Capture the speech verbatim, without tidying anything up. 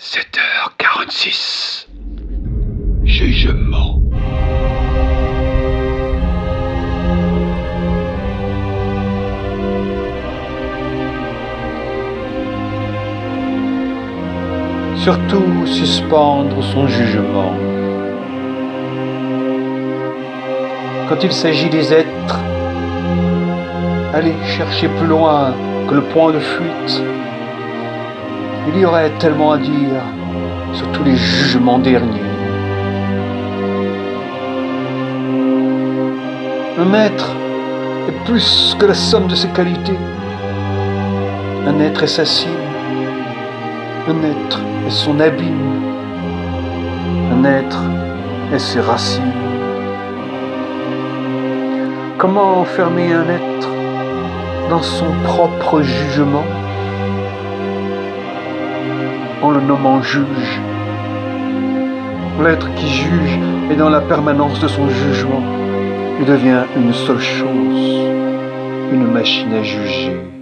sept heures quarante-six. Jugement. Surtout suspendre son jugement. Quand il s'agit des êtres, aller chercher plus loin que le point de fuite. Il y aurait tellement à dire sur tous les jugements derniers. Un être est plus que la somme de ses qualités. Un être est sa cime. Un être est son abîme. Un être est ses racines. Comment enfermer un être dans son propre jugement en le nommant juge? L'être qui juge est dans la permanence de son jugement. Il devient une seule chose, une machine à juger.